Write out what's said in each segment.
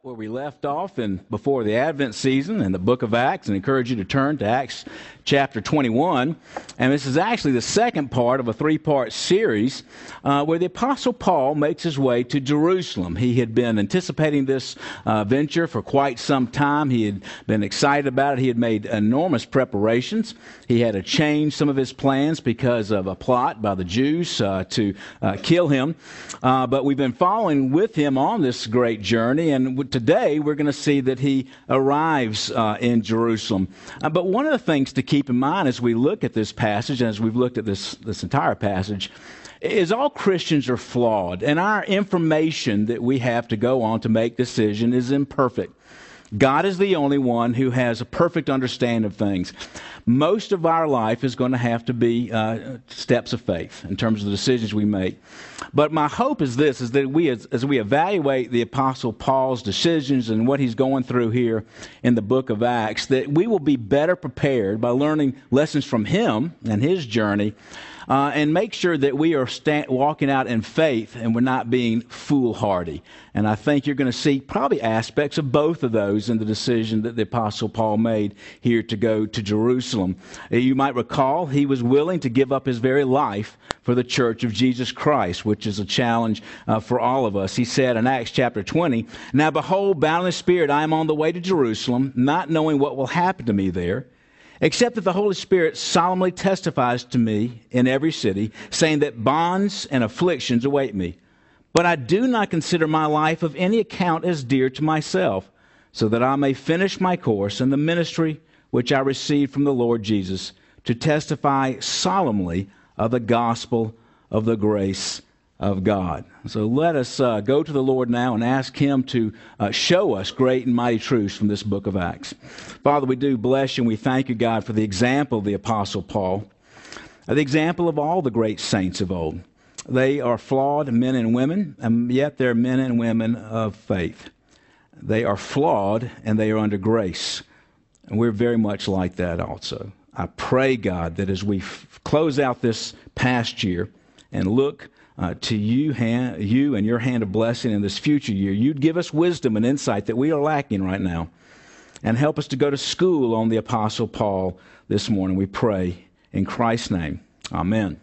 Where we left off before the Advent season in the book of Acts, and encourage you to turn to Acts chapter 21. And this is actually the second part of a three-part series where the Apostle Paul makes his way to Jerusalem. He had been anticipating this venture for quite some time. He had been excited about it. He had made enormous preparations. He had to change some of his plans because of a plot by the Jews to kill him. But we've been following with him on this great journey, and today we're going to see that he arrives in Jerusalem. But one of the things to keep in mind as we look at this passage, and as we've looked at this entire passage, is all Christians are flawed, and our information that we have to go on to make decision is imperfect. God is the only one who has a perfect understanding of things. Most of our life is going to have to be steps of faith in terms of the decisions we make. But my hope is this, is that we, as we evaluate the Apostle Paul's decisions and what he's going through here in the book of Acts, that we will be better prepared by learning lessons from him and his journey, and make sure that we are walking out in faith and we're not being foolhardy. And I think you're going to see probably aspects of both of those in the decision that the Apostle Paul made here to go to Jerusalem. You might recall he was willing to give up his very life for the church of Jesus Christ, which is a challenge for all of us. He said in Acts chapter 20, "Now behold, bound in the Spirit, I am on the way to Jerusalem, not knowing what will happen to me there, except that the Holy Spirit solemnly testifies to me in every city, saying that bonds and afflictions await me. But I do not consider my life of any account as dear to myself, so that I may finish my course in the ministry which I received from the Lord Jesus, to testify solemnly of the gospel of the grace of God." So let us go to the Lord now and ask him to show us great and mighty truths from this book of Acts. Father, we do bless you and we thank you, God, for the example of the Apostle Paul, the example of all the great saints of old. They are flawed men and women, and yet they're men and women of faith. They are flawed and they are under grace. And we're very much like that also. I pray, God, that as we close out this past year and look to you and your hand of blessing in this future year, you'd give us wisdom and insight that we are lacking right now, and help us to go to school on the Apostle Paul this morning. We pray in Christ's name. Amen.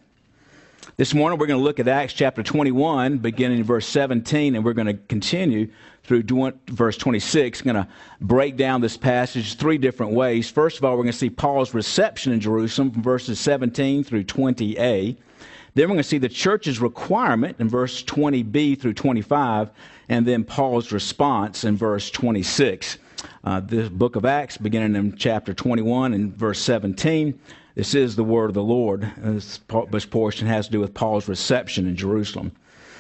This morning we're going to look at Acts chapter 21, beginning in verse 17, and we're going to continue through verse 26. We're going to break down this passage three different ways. First of all, we're going to see Paul's reception in Jerusalem from verses 17 through 20a. Then we're going to see the church's requirement in verse 20b through 25, and then Paul's response in verse 26. The book of Acts, beginning in chapter 21 and verse 17, this is the word of the Lord. This portion has to do with Paul's reception in Jerusalem.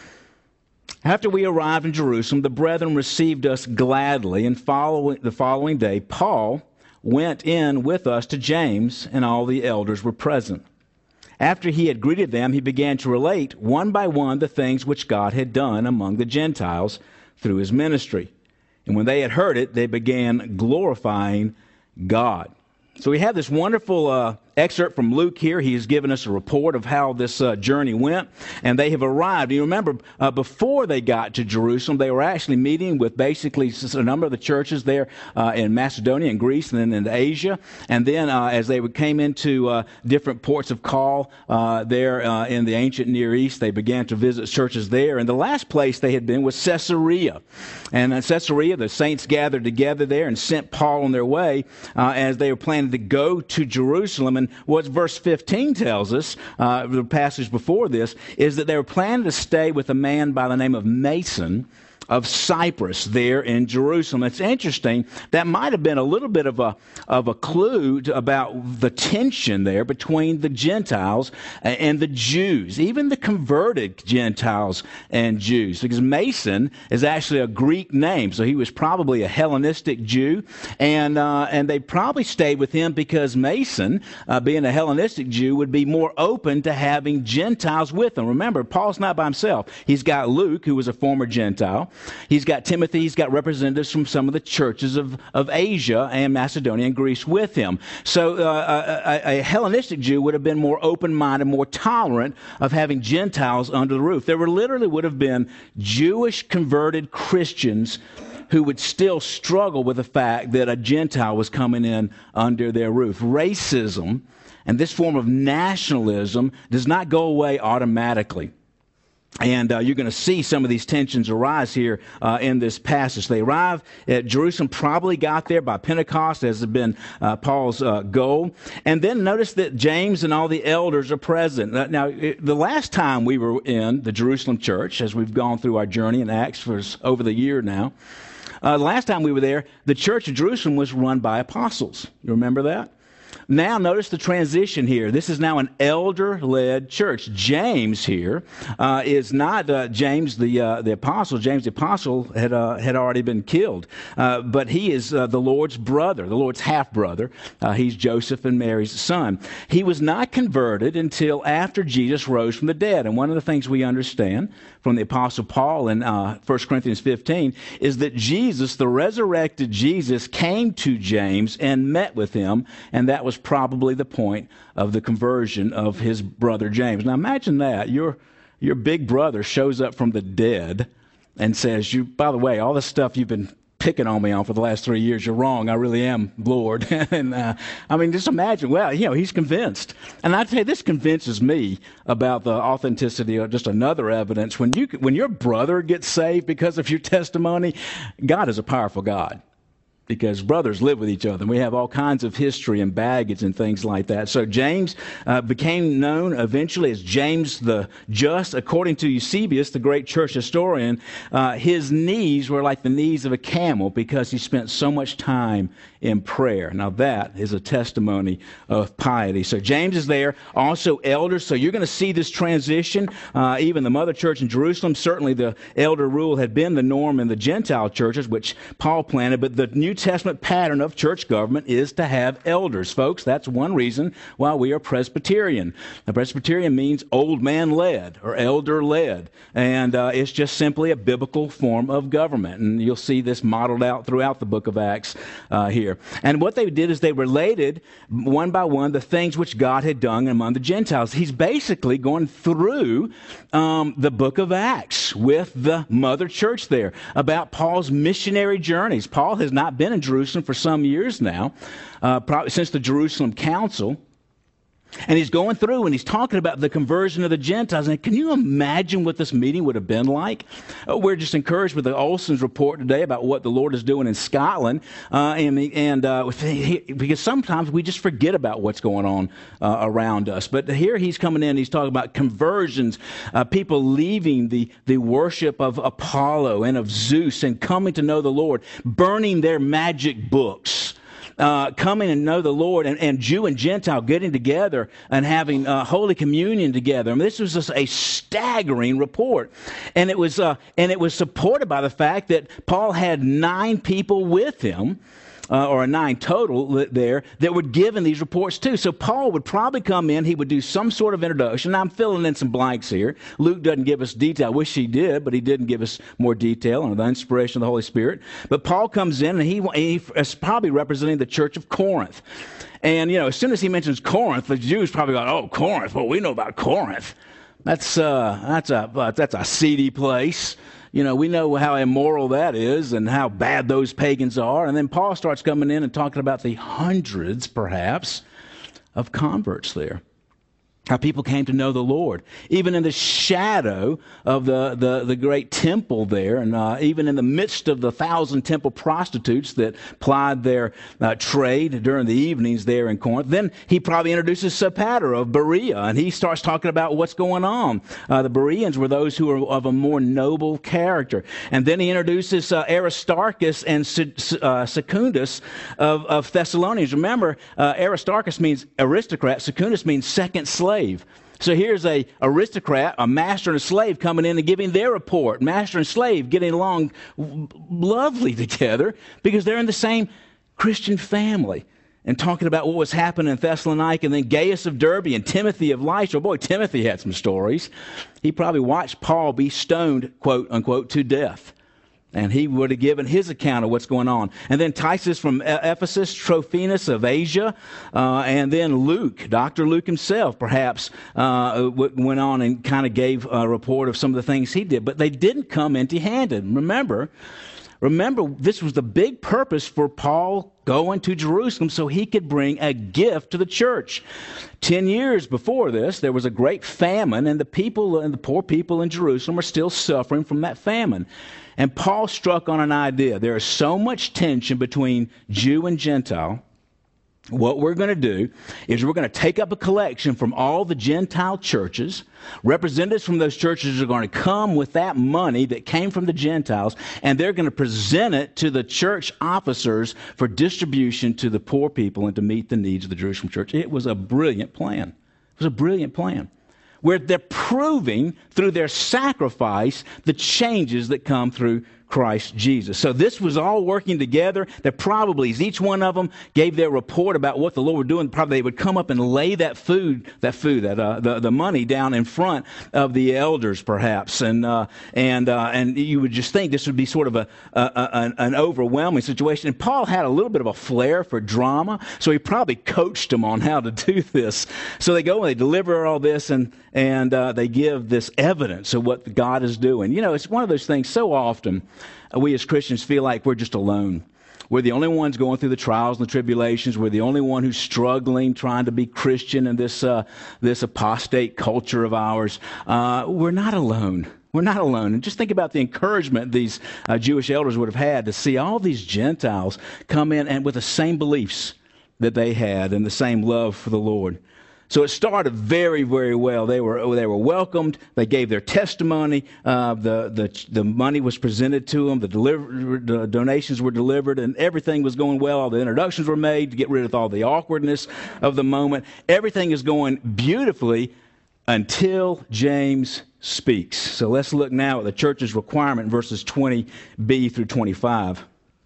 "After we arrived in Jerusalem, the brethren received us gladly, and the following day Paul went in with us to James, and all the elders were present. After he had greeted them, he began to relate one by one the things which God had done among the Gentiles through his ministry. And when they had heard it, they began glorifying God." So we have this wonderful excerpt from Luke here. He has given us a report of how this journey went, and they have arrived. You remember, before they got to Jerusalem, they were actually meeting with basically a number of the churches there in Macedonia and Greece and then in Asia. And then as they came into different ports of call there in the ancient Near East, they began to visit churches there. And the last place they had been was Caesarea. And in Caesarea, the saints gathered together there and sent Paul on their way as they were planning to go to Jerusalem. And what verse 15 tells us, the passage before this, is that they were planning to stay with a man by the name of Mason of Cyprus there in Jerusalem. It's interesting. That might have been a little bit of a clue about the tension there between the Gentiles and the Jews, even the converted Gentiles and Jews, because Mason is actually a Greek name, so he was probably a Hellenistic Jew, and they probably stayed with him because Mason, being a Hellenistic Jew, would be more open to having Gentiles with him. Remember, Paul's not by himself. He's got Luke, who was a former Gentile. He's got Timothy. He's got representatives from some of the churches of Asia and Macedonia and Greece with him. So a Hellenistic Jew would have been more open-minded, more tolerant of having Gentiles under the roof. There literally would have been Jewish converted Christians who would still struggle with the fact that a Gentile was coming in under their roof. Racism and this form of nationalism does not go away automatically. And you're going to see some of these tensions arise here in this passage. They arrive at Jerusalem, probably got there by Pentecost, as had been Paul's goal. And then notice that James and all the elders are present. Now, the last time we were in the Jerusalem church, as we've gone through our journey in Acts for over the year now, the last time we were there, the church of Jerusalem was run by apostles. You remember that? Now, notice the transition here. This is now an elder-led church. James here is not James the apostle. James the apostle had already been killed, but he is the Lord's brother, the Lord's half-brother. He's Joseph and Mary's son. He was not converted until after Jesus rose from the dead. And one of the things we understand from the apostle Paul in 1 Corinthians 15 is that Jesus, the resurrected Jesus, came to James and met with him, and that was probably the point of the conversion of his brother James. Now imagine that. Your big brother shows up from the dead and says, by the way, all the stuff you've been picking on me on for the last 3 years, you're wrong. I really am Lord. And I mean, just imagine, well, he's convinced. And I'd say this convinces me about the authenticity of just another evidence. When your brother gets saved because of your testimony, God is a powerful God. Because brothers live with each other. And we have all kinds of history and baggage and things like that. So James became known eventually as James the Just. According to Eusebius, the great church historian, his knees were like the knees of a camel because he spent so much time in prayer. Now that is a testimony of piety. So James is there, also elders. So you're going to see this transition. Even the mother church in Jerusalem, certainly the elder rule had been the norm in the Gentile churches, which Paul planted. But the New Testament pattern of church government is to have elders, folks. That's one reason why we are Presbyterian. Now, Presbyterian means old man led or elder led, and it's just simply a biblical form of government. And you'll see this modeled out throughout the book of Acts here. And what they did is they related one by one the things which God had done among the Gentiles. He's basically going through the book of Acts with the mother church there about Paul's missionary journeys. Paul has not been in Jerusalem for some years now, probably since the Jerusalem Council. And he's going through and he's talking about the conversion of the Gentiles. And can you imagine what this meeting would have been like? We're just encouraged with the Olson's report today about what the Lord is doing in Scotland. Because sometimes we just forget about what's going on around us. But here he's coming in, he's talking about conversions, people leaving the worship of Apollo and of Zeus and coming to know the Lord, burning their magic books. Coming and know the Lord, and Jew and Gentile getting together and having Holy Communion together. I mean, this was just a staggering report, and it was supported by the fact that Paul had 9 people with him, or 9 total there, that were given these reports too. So Paul would probably come in, he would do some sort of introduction. Now I'm filling in some blanks here. Luke doesn't give us detail. I wish he did, but he didn't give us more detail on the inspiration of the Holy Spirit. But Paul comes in, and he is probably representing the church of Corinth. And, as soon as he mentions Corinth, the Jews probably go, oh, Corinth, well, we know about Corinth. That's a seedy place. We know how immoral that is and how bad those pagans are. And then Paul starts coming in and talking about the hundreds, perhaps, of converts there. How people came to know the Lord, even in the shadow of the great temple there, and even in the midst of the 1,000 temple prostitutes that plied their trade during the evenings there in Corinth. Then he probably introduces Sopater of Berea, and he starts talking about what's going on. The Bereans were those who were of a more noble character. And then he introduces Aristarchus and Secundus of Thessalonians. Remember, Aristarchus means aristocrat, Secundus means second slave. So here's a aristocrat, a master and a slave coming in and giving their report. Master and slave getting along lovely together because they're in the same Christian family. And talking about what was happening in Thessalonica, and then Gaius of Derbe and Timothy of Lystra. Boy, Timothy had some stories. He probably watched Paul be stoned, quote unquote, to death. And he would have given his account of what's going on. And then Titus from Ephesus, Trophimus of Asia, and then Luke, Dr. Luke himself, perhaps, went on and kind of gave a report of some of the things he did. But they didn't come empty-handed. Remember, Remember, this was the big purpose for Paul going to Jerusalem, so he could bring a gift to the church. 10 years before this, there was a great famine, and the poor people in Jerusalem are still suffering from that famine. And Paul struck on an idea. There is so much tension between Jew and Gentile. What we're going to do is we're going to take up a collection from all the Gentile churches. Representatives from those churches are going to come with that money that came from the Gentiles, and they're going to present it to the church officers for distribution to the poor people and to meet the needs of the Jerusalem church. It was a brilliant plan. It was a brilliant plan, where they're proving through their sacrifice the changes that come through Christ Jesus. So this was all working together. That probably, as each one of them gave their report about what the Lord was doing, probably they would come up and lay the money down in front of the elders, perhaps, and you would just think this would be sort of an overwhelming situation. And Paul had a little bit of a flair for drama, so he probably coached them on how to do this. So they go and they deliver all this, and they give this evidence of what God is doing. You know, it's one of those things. So often we as Christians feel like we're just alone. We're the only ones going through the trials and the tribulations. We're the only one who's struggling, trying to be Christian in this apostate culture of ours. We're not alone. We're not alone. And just think about the encouragement these Jewish elders would have had to see all these Gentiles come in and with the same beliefs that they had and the same love for the Lord. So it started very, very well. They were welcomed. They gave their testimony. The money was presented to them. The donations were delivered, and everything was going well. All the introductions were made to get rid of all the awkwardness of the moment. Everything is going beautifully until James speaks. So let's look now at the church's requirement, verses 20b through 25.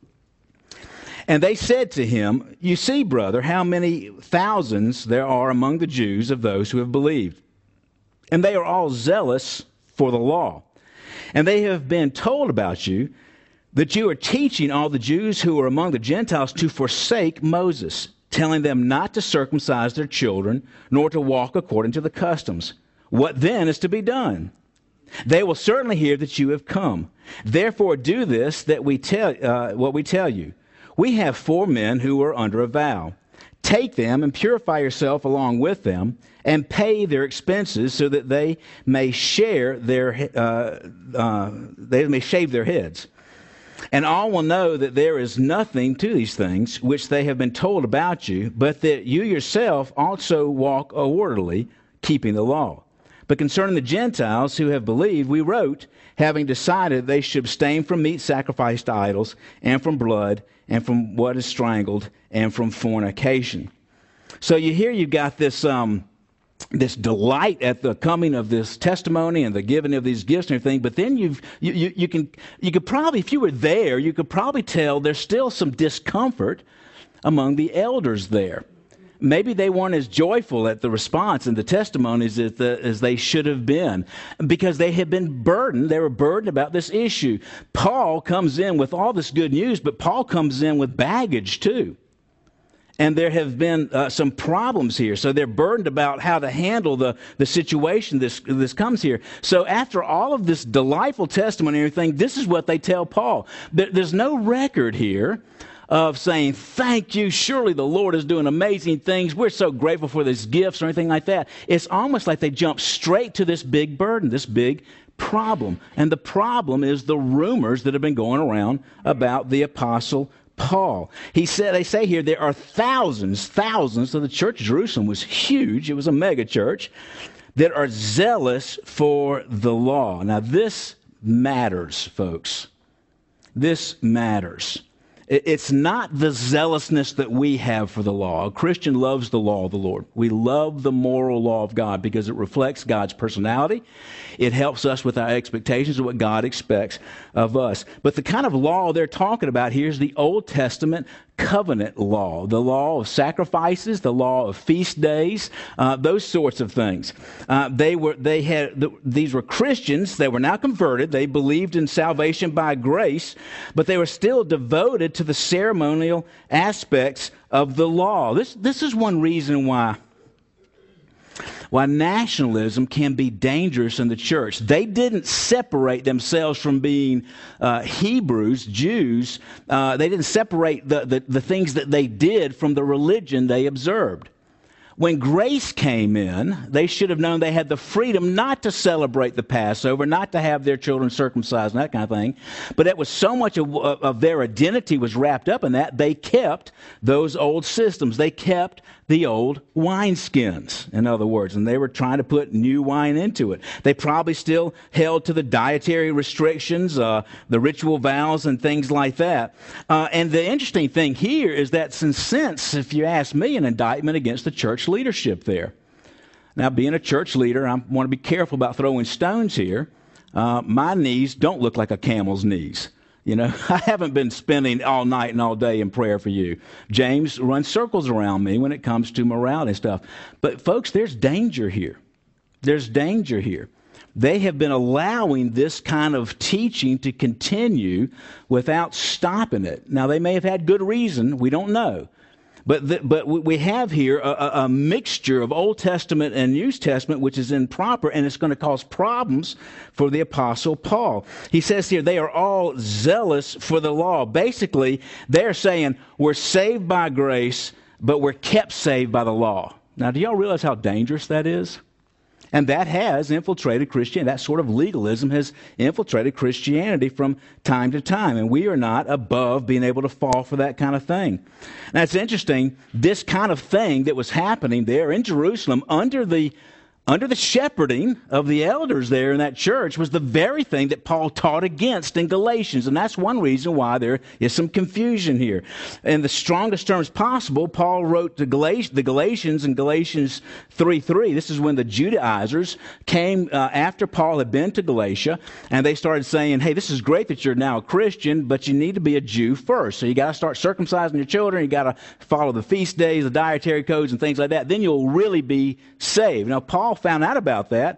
And they said to him, "You see, brother, how many thousands there are among the Jews of those who have believed. And they are all zealous for the law. And they have been told about you that you are teaching all the Jews who are among the Gentiles to forsake Moses, telling them not to circumcise their children, nor to walk according to the customs. What then is to be done? They will certainly hear that you have come. Therefore do this what we tell you. We have 4 men who are under a vow. Take them and purify yourself along with them, and pay their expenses, so that they may shave their heads. And all will know that there is nothing to these things which they have been told about you, but that you yourself also walk orderly, keeping the law. But concerning the Gentiles who have believed, we wrote, having decided they should abstain from meat sacrificed to idols, and from blood, and from what is strangled, and from fornication." So you've got this delight at the coming of this testimony and the giving of these gifts and everything. But then you could probably, if you were there, you could probably tell there's still some discomfort among the elders there. Maybe they weren't as joyful at the response and the testimonies as they should have been, because they had been burdened. They were burdened about this issue. Paul comes in with all this good news, but Paul comes in with baggage too. And there have been some problems here. So they're burdened about how to handle the situation this comes here. So after all of this delightful testimony and everything, this is what they tell Paul. There's no record here of saying, "Thank you, surely the Lord is doing amazing things. We're so grateful for these gifts," or anything like that. It's almost like they jump straight to this big burden, this big problem. And the problem is the rumors that have been going around about the Apostle Paul. They say here there are thousands. So the church of Jerusalem was huge. It was a mega church that are zealous for the law. Now this matters, folks. This matters. It's not the zealousness that we have for the law. A Christian loves the law of the Lord. We love the moral law of God because it reflects God's personality. It helps us with our expectations of what God expects of us. But the kind of law they're talking about here is the Old Testament covenant law, the law of sacrifices, the law of feast days, those sorts of things. These were Christians. They were now converted. They believed in salvation by grace, but they were still devoted to the ceremonial aspects of the law. This is one reason why why nationalism can be dangerous in the church. They didn't separate themselves from being Hebrews, Jews. They didn't separate the things that they did from the religion they observed. When grace came in, they should have known they had the freedom not to celebrate the Passover, not to have their children circumcised and that kind of thing. But it was so much of their identity was wrapped up in that, they kept those old systems. They kept the old wineskins, in other words, and they were trying to put new wine into it. They probably still held to the dietary restrictions, the ritual vows, and things like that. And the interesting thing here is that since, if you ask me, an indictment against the church leadership there. Now, being a church leader, I want to be careful about throwing stones here. My knees don't look like a camel's knees. You know, I haven't been spending all night and all day in prayer for you. James runs circles around me when it comes to morality and stuff. But folks, there's danger here. There's danger here. They have been allowing this kind of teaching to continue without stopping it. Now, they may have had good reason. We don't know. But we have here a mixture of Old Testament and New Testament, which is improper, and it's going to cause problems for the Apostle Paul. He says here, they are all zealous for the law. Basically, they're saying, we're saved by grace, but we're kept saved by the law. Now, do y'all realize how dangerous that is? And that has infiltrated Christianity. That sort of legalism has infiltrated Christianity from time to time. And we are not above being able to fall for that kind of thing. Now, it's interesting, this kind of thing that was happening there in Jerusalem under the shepherding of the elders there in that church was the very thing that Paul taught against in Galatians. And that's one reason why there is some confusion here. In the strongest terms possible, Paul wrote to the Galatians in Galatians 3:3. This is when the Judaizers came after Paul had been to Galatia, and they started saying, hey, this is great that you're now a Christian, but you need to be a Jew first. So you got to start circumcising your children. You got to follow the feast days, the dietary codes, and things like that. Then you'll really be saved. Now, Paul found out about that,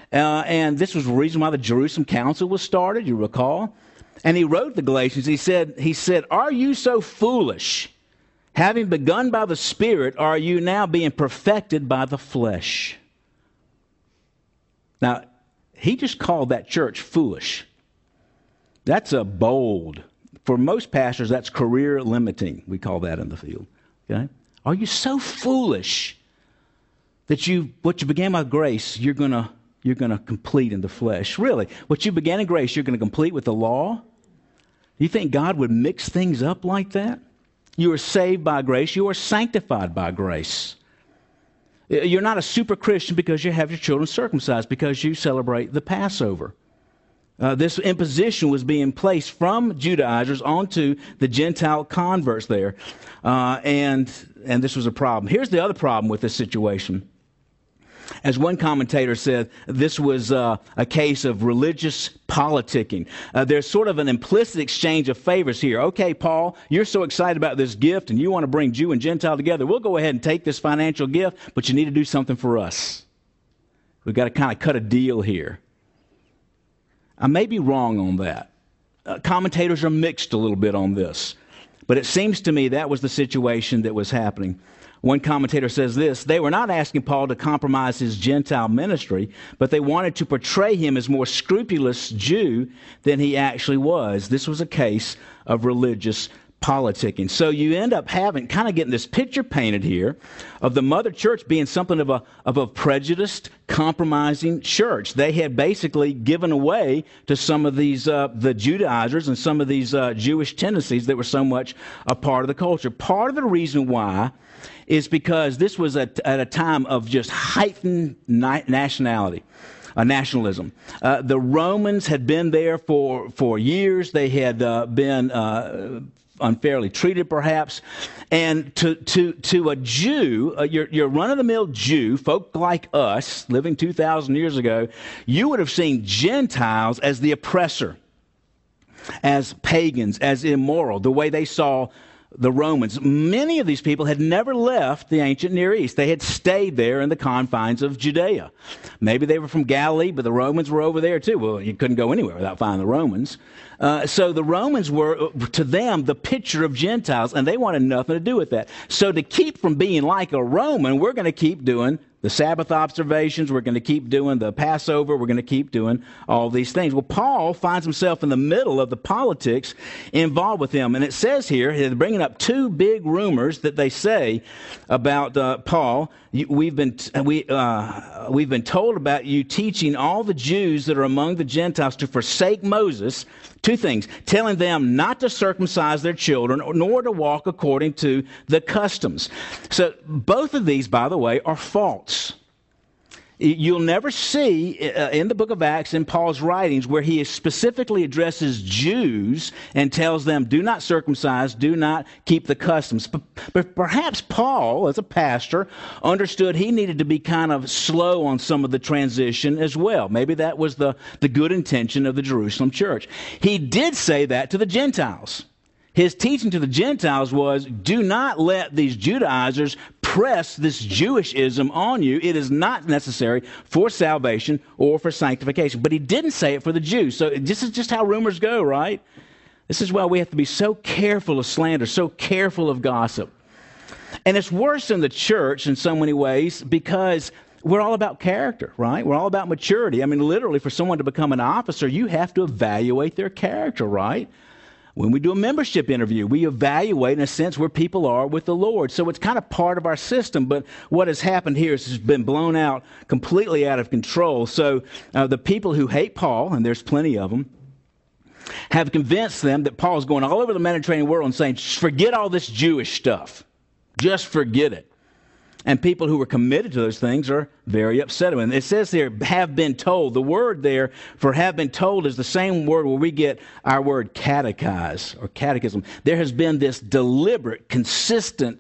and this was the reason why the Jerusalem Council was started, you recall. And he wrote the Galatians, he said, are you so foolish? Having begun by the Spirit, are you now being perfected by the flesh? Now, he just called that church foolish. That's a bold, for most pastors, that's career limiting. We call that in the field. Okay? Are you so foolish that what you began by grace, you're gonna complete in the flesh? Really, what you began in grace, you're going to complete with the law? Do you think God would mix things up like that? You are saved by grace. You are sanctified by grace. You're not a super Christian because you have your children circumcised, because you celebrate the Passover. This imposition was being placed from Judaizers onto the Gentile converts there, and this was a problem. Here's the other problem with this situation. As one commentator said, this was a case of religious politicking. There's sort of an implicit exchange of favors here. Okay, Paul, you're so excited about this gift and you want to bring Jew and Gentile together. We'll go ahead and take this financial gift, but you need to do something for us. We've got to kind of cut a deal here. I may be wrong on that. Commentators are mixed a little bit on this. But it seems to me that was the situation that was happening. One commentator says this: they were not asking Paul to compromise his Gentile ministry, but they wanted to portray him as more scrupulous Jew than he actually was. This was a case of religious politicking. So you end up getting this picture painted here of the mother church being something of a prejudiced, compromising church. They had basically given away to some of these the Judaizers and some of these Jewish tendencies that were so much a part of the culture. Part of the reason why is because this was at a time of just heightened nationalism. The Romans had been there for years. They had been unfairly treated, perhaps. And to a Jew, your run-of-the-mill Jew, folk like us, living 2,000 years ago, you would have seen Gentiles as the oppressor, as pagans, as immoral, the way they saw the Romans. Many of these people had never left the ancient Near East. They had stayed there in the confines of Judea. Maybe they were from Galilee, but the Romans were over there too. Well, you couldn't go anywhere without finding the Romans. So the Romans were, to them, the picture of Gentiles, and they wanted nothing to do with that. So to keep from being like a Roman, we're going to keep doing the Sabbath observations. We're going to keep doing the Passover. We're going to keep doing all these things. Well, Paul finds himself in the middle of the politics involved with him. And it says here, they're bringing up two big rumors that they say about Paul. We've been told about you teaching all the Jews that are among the Gentiles to forsake Moses. Two things: telling them not to circumcise their children, nor to walk according to the customs. So both of these, by the way, are false. You'll never see in the book of Acts, in Paul's writings, where he specifically addresses Jews and tells them, do not circumcise, do not keep the customs. But perhaps Paul, as a pastor, understood he needed to be kind of slow on some of the transition as well. Maybe that was the good intention of the Jerusalem church. He did say that to the Gentiles. His teaching to the Gentiles was, do not let these Judaizers press this Jewishism on you. It is not necessary for salvation or for sanctification. But he didn't say it for the Jews. So this is just how rumors go, right? This is why we have to be so careful of slander, so careful of gossip. And it's worse in the church in so many ways because we're all about character, right? We're all about maturity. I mean, literally, for someone to become an officer, you have to evaluate their character, right? When we do a membership interview, we evaluate, in a sense, where people are with the Lord. So it's kind of part of our system, but what has happened here is it's been blown out, completely out of control. So the people who hate Paul, and there's plenty of them, have convinced them that Paul is going all over the Mediterranean world and saying, forget all this Jewish stuff. Just forget it. And people who are committed to those things are very upset. And it says there, have been told. The word there for have been told is the same word where we get our word catechize or catechism. There has been this deliberate, consistent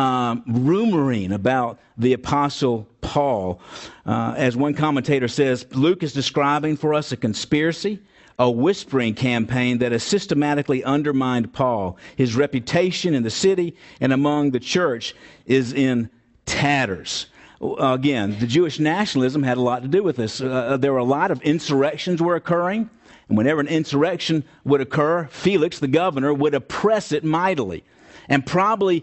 rumoring about the Apostle Paul. As one commentator says, Luke is describing for us a conspiracy, a whispering campaign that has systematically undermined Paul. His reputation in the city and among the church is in tatters. Again, the Jewish nationalism had a lot to do with this. There were a lot of insurrections were occurring, and whenever an insurrection would occur, Felix, the governor, would oppress it mightily and probably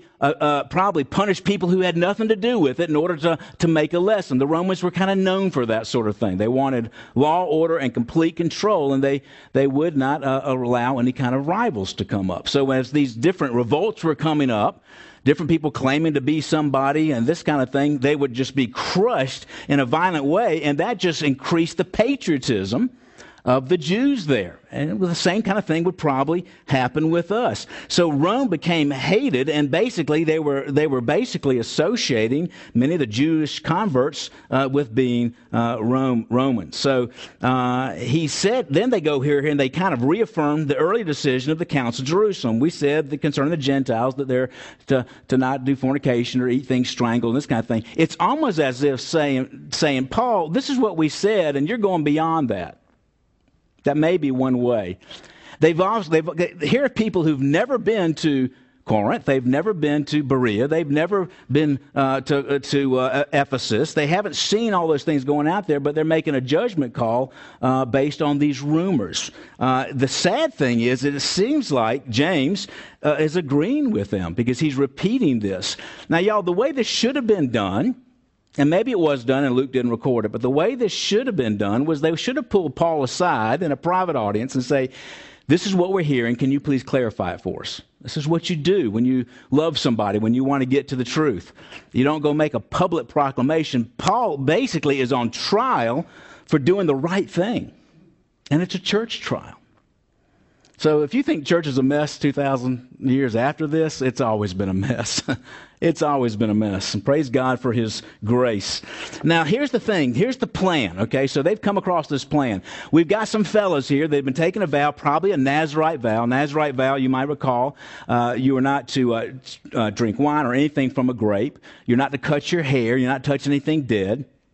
punish people who had nothing to do with it in order to make a lesson. The Romans were kind of known for that sort of thing. They wanted law, order, and complete control, and they would not allow any kind of rivals to come up. So as these different revolts were coming up, different people claiming to be somebody and this kind of thing, they would just be crushed in a violent way, and that just increased the patriotism of the Jews there. And the same kind of thing would probably happen with us. So Rome became hated, and basically they were basically associating many of the Jewish converts with being Romans. So he said, then they go here and they kind of reaffirmed the early decision of the Council of Jerusalem. We said that concerning the Gentiles that they're to not do fornication or eat things strangled and this kind of thing. It's almost as if saying, Paul, this is what we said, and you're going beyond that. That may be one way. Here are people who've never been to Corinth. They've never been to Berea. They've never been to Ephesus. They haven't seen all those things going out there, but they're making a judgment call based on these rumors. The sad thing is that it seems like James is agreeing with them because he's repeating this. Now, y'all, the way this should have been done, and maybe it was done and Luke didn't record it, but the way this should have been done was they should have pulled Paul aside in a private audience and say, this is what we're hearing. Can you please clarify it for us? This is what you do when you love somebody, when you want to get to the truth. You don't go make a public proclamation. Paul basically is on trial for doing the right thing. And it's a church trial. So if you think church is a mess 2,000 years after this, it's always been a mess. It's always been a mess. And praise God for His grace. Now, here's the thing. Here's the plan, okay? So they've come across this plan. We've got some fellows here. They've been taking a vow, probably a Nazirite vow. Nazirite vow, you might recall, you are not to drink wine or anything from a grape. You're not to cut your hair. You're not to touch anything dead.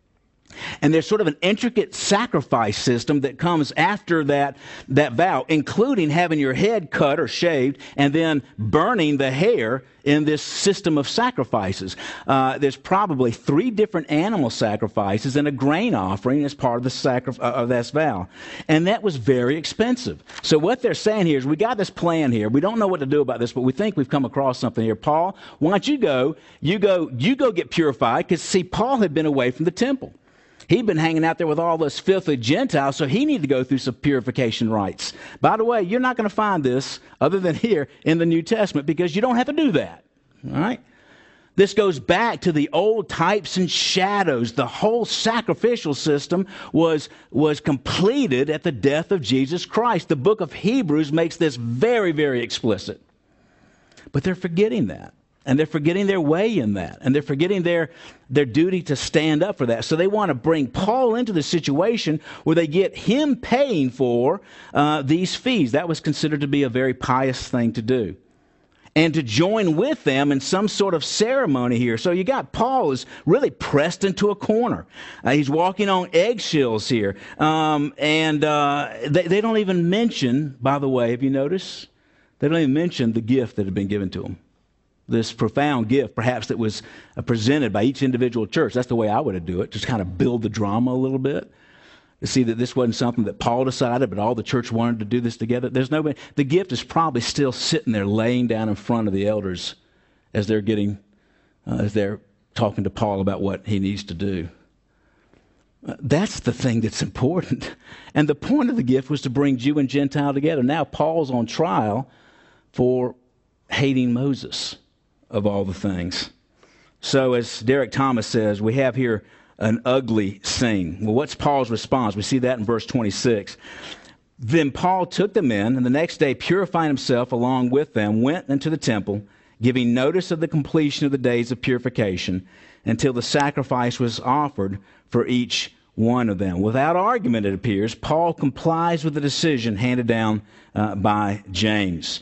And there's sort of an intricate sacrifice system that comes after that vow, including having your head cut or shaved and then burning the hair in this system of sacrifices. There's probably 3 different animal sacrifices and a grain offering as part of of this vow. And that was very expensive. So what they're saying here is, we got this plan here. We don't know what to do about this, but we think we've come across something here. Paul, why don't you go get purified? Because see, Paul had been away from the temple. He'd been hanging out there with all those filthy Gentiles, so he needed to go through some purification rites. By the way, you're not going to find this other than here in the New Testament, because you don't have to do that. All right? This goes back to the old types and shadows. The whole sacrificial system was completed at the death of Jesus Christ. The book of Hebrews makes this very, very explicit. But they're forgetting that. And they're forgetting their way in that. And they're forgetting their duty to stand up for that. So they want to bring Paul into the situation where they get him paying for these fees. That was considered to be a very pious thing to do. And to join with them in some sort of ceremony here. So you got Paul is really pressed into a corner. He's walking on eggshells here. They don't even mention, by the way, have you noticed? They don't even mention the gift that had been given to him. This profound gift, perhaps, that was presented by each individual church. That's the way I would do it, just kind of build the drama a little bit. To see that this wasn't something that Paul decided, but all the church wanted to do this together. The gift is probably still sitting there laying down in front of the elders as they're talking to Paul about what he needs to do. That's the thing that's important. And the point of the gift was to bring Jew and Gentile together. Now Paul's on trial for hating Moses, of all the things. So as Derek Thomas says, we have here an ugly scene. Well, what's Paul's response? We see that in verse 26. Then Paul took them in, and the next day, purifying himself along with them, went into the temple, giving notice of the completion of the days of purification, until the sacrifice was offered for each one of them. Without argument, it appears, Paul complies with the decision handed down by James.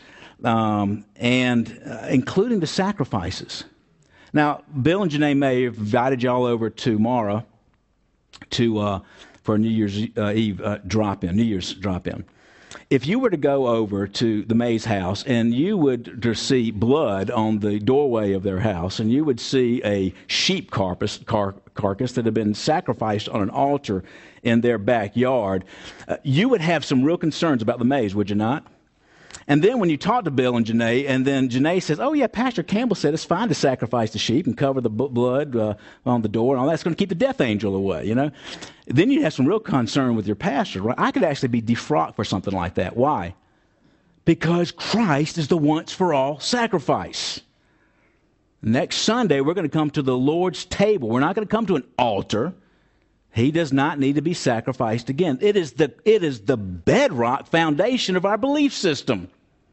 Including the sacrifices. Now, Bill and Janae May have invited y'all over tomorrow for a New Year's Eve drop-in, New Year's drop-in. If you were to go over to the Mays house and you would to see blood on the doorway of their house, and you would see a sheep carcass that had been sacrificed on an altar in their backyard, you would have some real concerns about the Mays, would you not? And then when you talk to Bill and Janae, and then Janae says, oh yeah, Pastor Campbell said it's fine to sacrifice the sheep and cover the blood on the door and all that's going to keep the death angel away, you know. Then you have some real concern with your pastor, right? I could actually be defrocked for something like that. Why? Because Christ is the once-for-all sacrifice. Next Sunday, we're going to come to the Lord's table. We're not going to come to an altar. He does not need to be sacrificed again. It is the bedrock foundation of our belief system.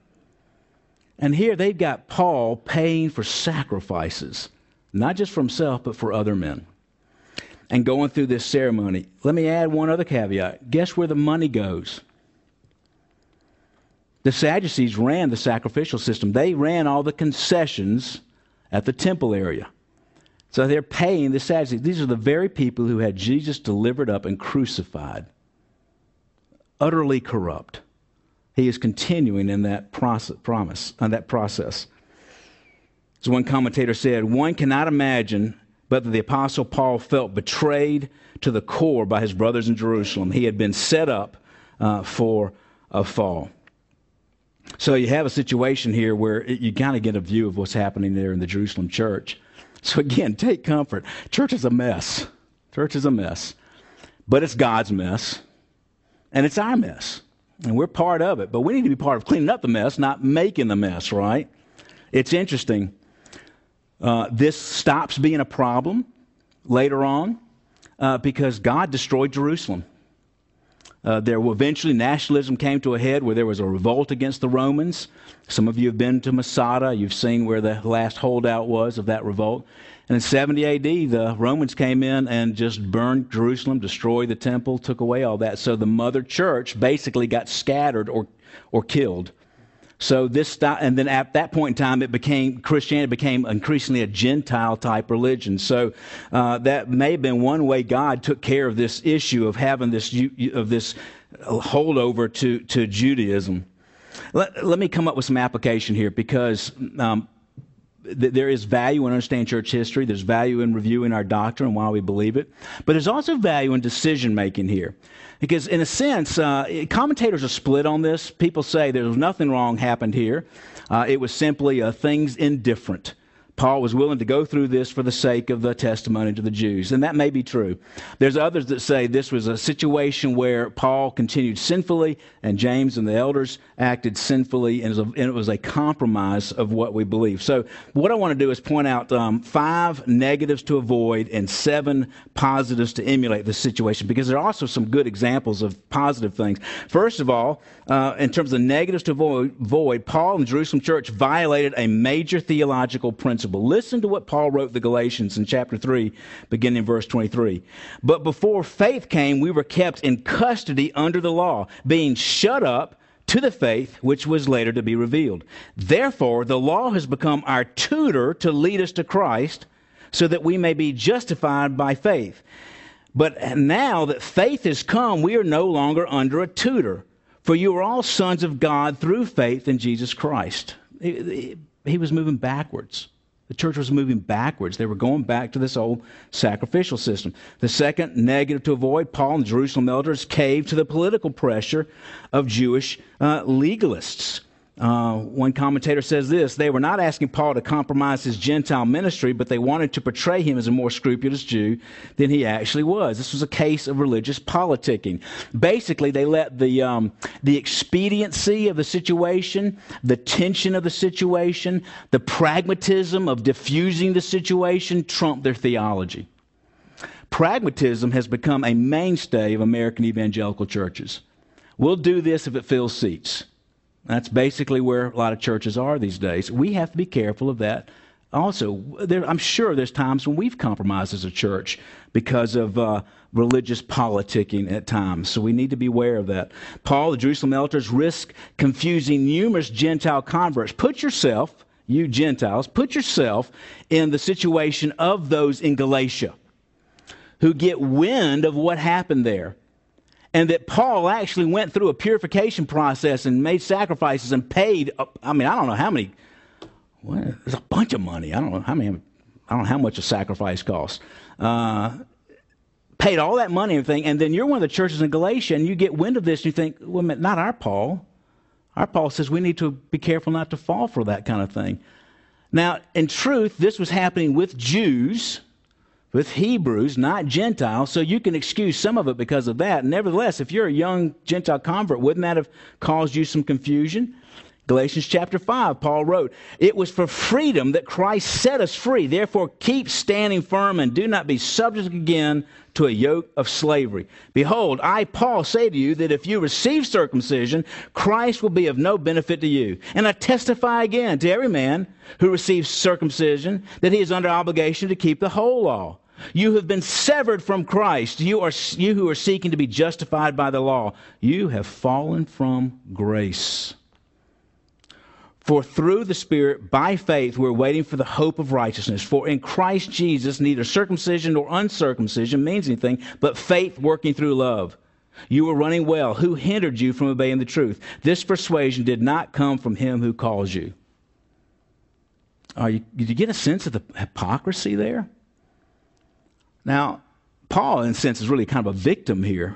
And here they've got Paul paying for sacrifices, not just for himself, but for other men. And going through this ceremony. Let me add one other caveat. Guess where the money goes? The Sadducees ran the sacrificial system. They ran all the concessions at the temple area. So they're paying the Sadducees. These are the very people who had Jesus delivered up and crucified. Utterly corrupt. He is continuing in that process. As one commentator said, one cannot imagine but that the Apostle Paul felt betrayed to the core by his brothers in Jerusalem. He had been set up for a fall. So you have a situation here where you kind of get a view of what's happening there in the Jerusalem church. So again, take comfort. Church is a mess. Church is a mess. But it's God's mess. And it's our mess. And we're part of it. But we need to be part of cleaning up the mess, not making the mess, right? It's interesting. This stops being a problem later on because God destroyed Jerusalem. Eventually nationalism came to a head where there was a revolt against the Romans. Some of you have been to Masada. You've seen where the last holdout was of that revolt. And in 70 A.D., the Romans came in and just burned Jerusalem, destroyed the temple, took away all that. So the mother church basically got scattered or killed So and then at that point in time, Christianity became increasingly a Gentile type religion. So that may have been one way God took care of this issue of having this holdover to Judaism. Let me come up with some application here, because there is value in understanding church history. There's value in reviewing our doctrine and why we believe it. But there's also value in decision making here. Because in a sense, commentators are split on this. People say there was nothing wrong happened here. It was simply things indifferent. Paul was willing to go through this for the sake of the testimony to the Jews. And that may be true. There's others that say this was a situation where Paul continued sinfully and James and the elders acted sinfully, and it was a compromise of what we believe. So what I want to do is point out 5 negatives to avoid and 7 positives to emulate this situation, because there are also some good examples of positive things. First of all, in terms of negatives to avoid, Paul and the Jerusalem church violated a major theological principle. Listen to what Paul wrote to the Galatians in chapter 3, beginning in verse 23. But before faith came, we were kept in custody under the law, being shut up to the faith which was later to be revealed. Therefore, the law has become our tutor to lead us to Christ, so that we may be justified by faith. But now that faith has come, we are no longer under a tutor. For you are all sons of God through faith in Jesus Christ. He was moving backwards. The church was moving backwards. They were going back to this old sacrificial system. The second negative to avoid, Paul and the Jerusalem elders caved to the political pressure of Jewish legalists. One commentator says this: they were not asking Paul to compromise his Gentile ministry, but they wanted to portray him as a more scrupulous Jew than he actually was. This was a case of religious politicking. Basically, they let the expediency of the situation, the tension of the situation, the pragmatism of diffusing the situation trump their theology. Pragmatism has become a mainstay of American evangelical churches. We'll do this if it fills seats. That's basically where a lot of churches are these days. We have to be careful of that. Also, I'm sure there's times when we've compromised as a church because of religious politicking at times. So we need to be aware of that. Paul, the Jerusalem elders, risk confusing numerous Gentile converts. Put yourself, you Gentiles, put yourself in the situation of those in Galatia who get wind of what happened there. And that Paul actually went through a purification process and made sacrifices and paid, I don't know how many, there's a bunch of money. I don't know how much a sacrifice costs. Paid all that money and everything, and then you're one of the churches in Galatia and you get wind of this and you think, well, not our Paul. Our Paul says we need to be careful not to fall for that kind of thing. Now, in truth, this was happening with Jews, with Hebrews, not Gentiles, so you can excuse some of it because of that. Nevertheless, if you're a young Gentile convert, wouldn't that have caused you some confusion? Galatians chapter 5, Paul wrote, "It was for freedom that Christ set us free. Therefore, keep standing firm and do not be subject again to a yoke of slavery. Behold, I, Paul, say to you that if you receive circumcision, Christ will be of no benefit to you. And I testify again to every man who receives circumcision that he is under obligation to keep the whole law. You have been severed from Christ. You who are seeking to be justified by the law. You have fallen from grace. For through the Spirit, by faith, we're waiting for the hope of righteousness. For in Christ Jesus, neither circumcision nor uncircumcision means anything, but faith working through love. You were running well. Who hindered you from obeying the truth? This persuasion did not come from him who calls you." Did you get a sense of the hypocrisy there? Now, Paul, in a sense, is really kind of a victim here.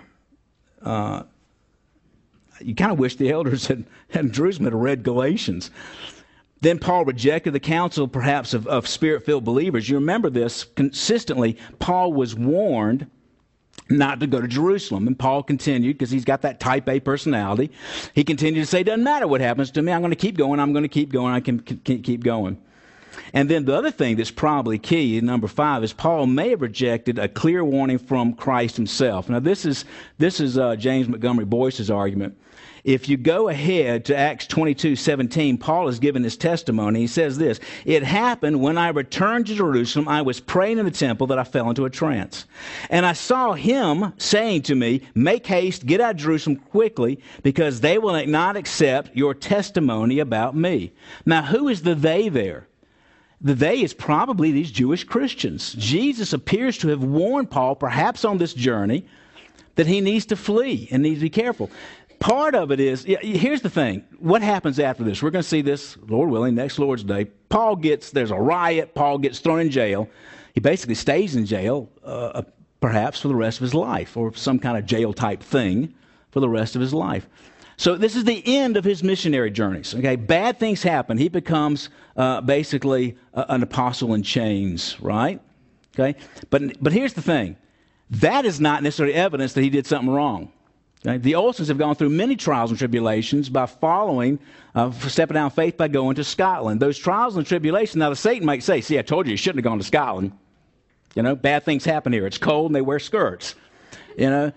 You kind of wish the elders in Jerusalem had read Galatians. Then Paul rejected the counsel, perhaps, of Spirit-filled believers. You remember this consistently. Paul was warned not to go to Jerusalem. And Paul continued, because he's got that type A personality. He continued to say, doesn't matter what happens to me. I'm going to keep going. I'm going to keep going. I can keep going. And then the other thing that's probably key, number 5, is Paul may have rejected a clear warning from Christ himself. Now, this is James Montgomery Boyce's argument. If you go ahead to Acts 22:17, Paul has given his testimony. He says this: "It happened when I returned to Jerusalem, I was praying in the temple that I fell into a trance. And I saw him saying to me, 'Make haste, get out of Jerusalem quickly, because they will not accept your testimony about me.'" Now, who is the they there? The they is probably these Jewish Christians. Jesus appears to have warned Paul, perhaps on this journey, that he needs to flee and needs to be careful. Part of it is, here's the thing. What happens after this? We're going to see this, Lord willing, next Lord's Day. There's a riot. Paul gets thrown in jail. He basically stays in jail, perhaps for the rest of his life, or some kind of jail-type thing for the rest of his life. So this is the end of his missionary journeys. Okay, bad things happen. He becomes basically an apostle in chains, right? Okay, but here's the thing. That is not necessarily evidence that he did something wrong. Okay? The Olsons have gone through many trials and tribulations by stepping out in faith by going to Scotland. Those trials and tribulations, now the Satan might say, "See, I told you shouldn't have gone to Scotland. You know, bad things happen here. It's cold and they wear skirts." You know,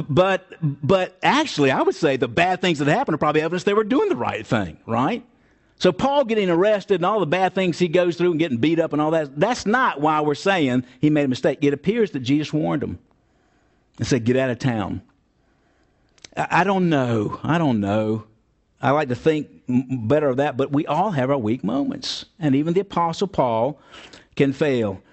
but actually, I would say the bad things that happened are probably evidence they were doing the right thing, right? So Paul getting arrested and all the bad things he goes through and getting beat up and all that, that's not why we're saying he made a mistake. It appears that Jesus warned him and said, "Get out of town." I don't know. I like to think better of that, but we all have our weak moments. And even the Apostle Paul can fail.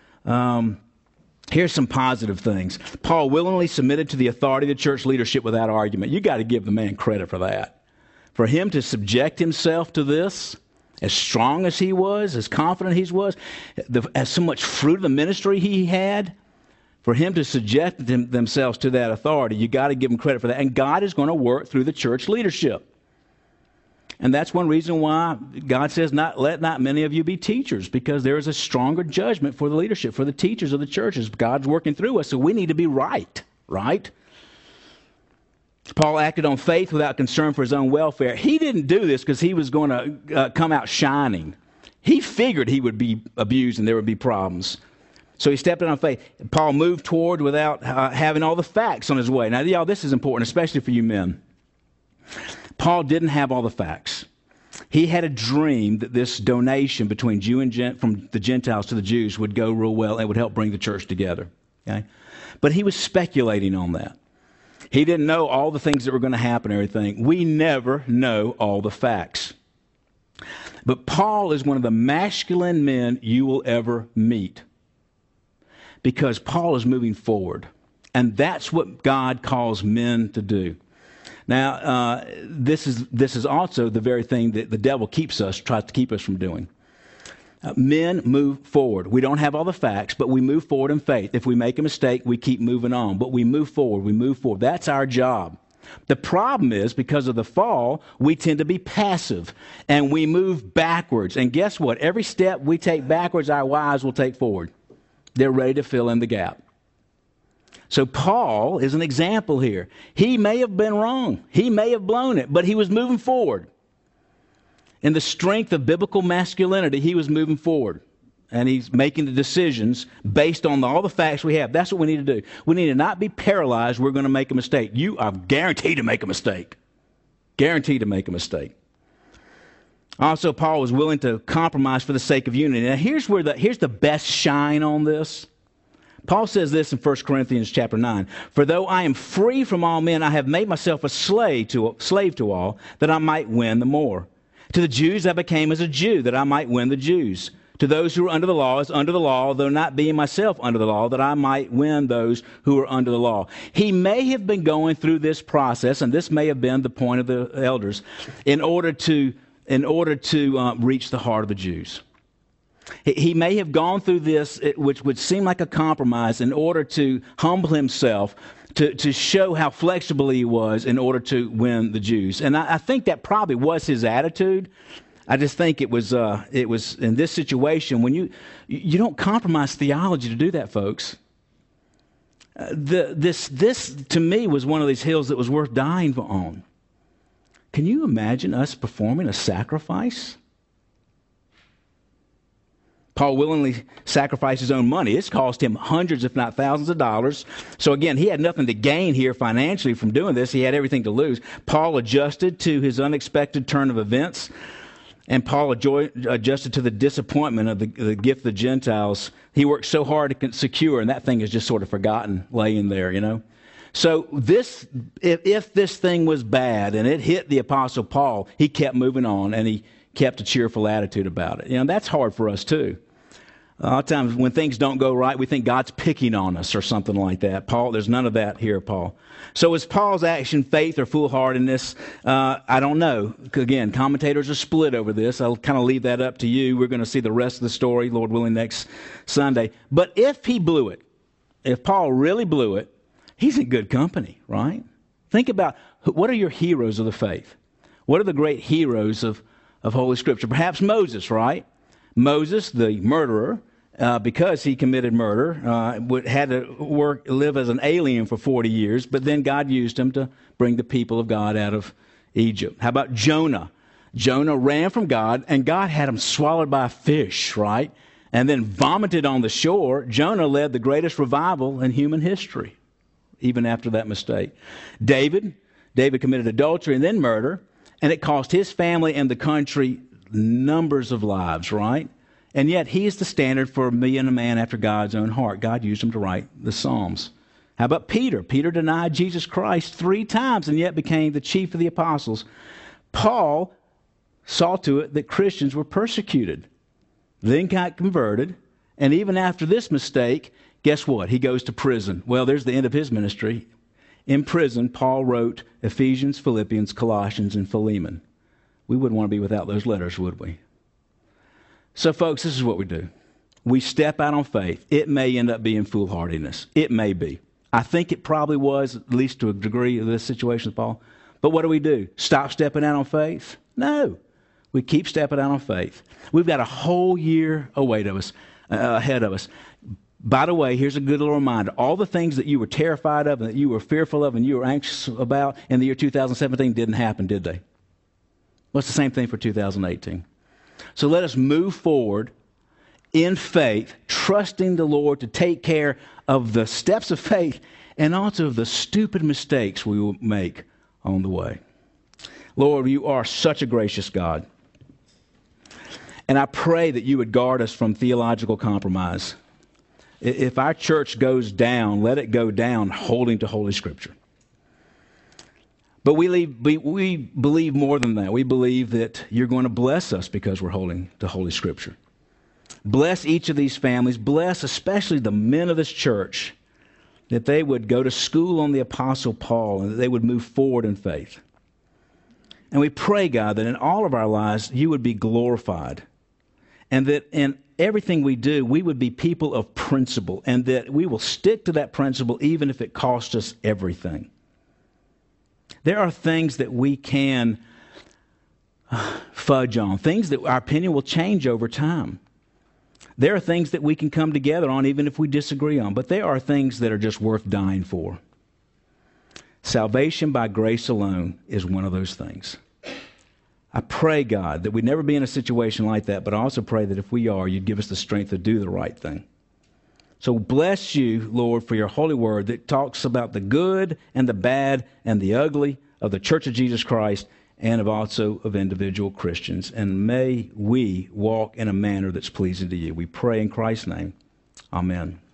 Here's some positive things. Paul willingly submitted to the authority of the church leadership without argument. You got to give the man credit for that. For him to subject himself to this, as strong as he was, as confident he was, as so much fruit of the ministry he had, for him to subject themselves to that authority, you got to give him credit for that. And God is going to work through the church leadership. And that's one reason why God says, let not many of you be teachers, because there is a stronger judgment for the leadership, for the teachers of the churches. God's working through us, so we need to be right? Paul acted on faith without concern for his own welfare. He didn't do this because he was going to come out shining. He figured he would be abused and there would be problems. So he stepped out on faith. Paul moved toward without having all the facts on his way. Now, y'all, this is important, especially for you men. Paul didn't have all the facts. He had a dream that this donation between from the Gentiles to the Jews would go real well and would help bring the church together. Okay? But he was speculating on that. He didn't know all the things that were going to happen and everything. We never know all the facts. But Paul is one of the masculine men you will ever meet, because Paul is moving forward. And that's what God calls men to do. Now, this is also the very thing that the devil tries to keep us from doing. Men move forward. We don't have all the facts, but we move forward in faith. If we make a mistake, we keep moving on. But we move forward. That's our job. The problem is, because of the fall, we tend to be passive, and we move backwards. And guess what? Every step we take backwards, our wives will take forward. They're ready to fill in the gap. So Paul is an example here. He may have been wrong. He may have blown it, but he was moving forward. In the strength of biblical masculinity, he was moving forward. And he's making the decisions based on all the facts we have. That's what we need to do. We need to not be paralyzed. We're going to make a mistake. You are guaranteed to make a mistake. Guaranteed to make a mistake. Also, Paul was willing to compromise for the sake of unity. Now, here's the best shine on this. Paul says this in 1 Corinthians chapter 9. "For though I am free from all men, I have made myself a slave to all, that I might win the more. To the Jews I became as a Jew, that I might win the Jews. To those who are under the law, as under the law, though not being myself under the law, that I might win those who are under the law." He may have been going through this process, and this may have been the point of the elders, in order to reach the heart of the Jews. He may have gone through this, which would seem like a compromise, in order to humble himself, to show how flexible he was in order to win the Jews. And I think that probably was his attitude. I just think it was in this situation, when you don't compromise theology to do that, folks. This to me was one of these hills that was worth dying on. Can you imagine us performing a sacrifice? Paul willingly sacrificed his own money. It's cost him hundreds, if not thousands of dollars. So again, he had nothing to gain here financially from doing this. He had everything to lose. Paul adjusted to his unexpected turn of events, and Paul adjusted to the disappointment of the gift of the Gentiles. He worked so hard to secure, and that thing is just sort of forgotten, laying there, you know. So if this thing was bad and it hit the Apostle Paul, he kept moving on, and he kept a cheerful attitude about it. You know, that's hard for us too. A lot of times when things don't go right, we think God's picking on us or something like that. Paul, there's none of that here, Paul. So is Paul's action faith or foolhardiness? I don't know. Again, commentators are split over this. I'll kind of leave that up to you. We're going to see the rest of the story, Lord willing, next Sunday. But if he blew it, if Paul really blew it, he's in good company, right? Think about, what are your heroes of the faith? What are the great heroes of Holy Scripture? Perhaps Moses, right? Moses, the murderer, because he committed murder, had to live as an alien for 40 years, but then God used him to bring the people of God out of Egypt. How about Jonah? Jonah ran from God, and God had him swallowed by a fish, right? And then vomited on the shore. Jonah led the greatest revival in human history, even after that mistake. David committed adultery and then murder, and it cost his family and the country numbers of lives, right? And yet he is the standard for me and a man after God's own heart. God used him to write the Psalms. How about Peter? Peter denied Jesus Christ 3 times and yet became the chief of the apostles. Paul saw to it that Christians were persecuted, then got converted, and even after this mistake, guess what? He goes to prison. Well, there's the end of his ministry. In prison, Paul wrote Ephesians, Philippians, Colossians, and Philemon. We wouldn't want to be without those letters, would we? So, folks, this is what we do. We step out on faith. It may end up being foolhardiness. It may be. I think it probably was, at least to a degree, of this situation with Paul. But what do? Stop stepping out on faith? No. We keep stepping out on faith. We've got a whole year ahead of us. By the way, here's a good little reminder. All the things that you were terrified of and that you were fearful of and you were anxious about in the year 2017 didn't happen, did they? Well, it's the same thing for 2018. So let us move forward in faith, trusting the Lord to take care of the steps of faith and also of the stupid mistakes we will make on the way. Lord, you are such a gracious God. And I pray that you would guard us from theological compromise. If our church goes down, let it go down holding to Holy Scripture. But we believe more than that. We believe that you're going to bless us because we're holding to Holy Scripture. Bless each of these families. Bless especially the men of this church, that they would go to school on the Apostle Paul and that they would move forward in faith. And we pray, God, that in all of our lives you would be glorified, and that in everything we do, we would be people of principle, and that we will stick to that principle even if it costs us everything. There are things that we can fudge on, things that our opinion will change over time. There are things that we can come together on even if we disagree on, but there are things that are just worth dying for. Salvation by grace alone is one of those things. I pray, God, that we'd never be in a situation like that, but I also pray that if we are, you'd give us the strength to do the right thing. So bless you, Lord, for your holy word that talks about the good and the bad and the ugly of the Church of Jesus Christ and also of individual Christians. And may we walk in a manner that's pleasing to you. We pray in Christ's name. Amen.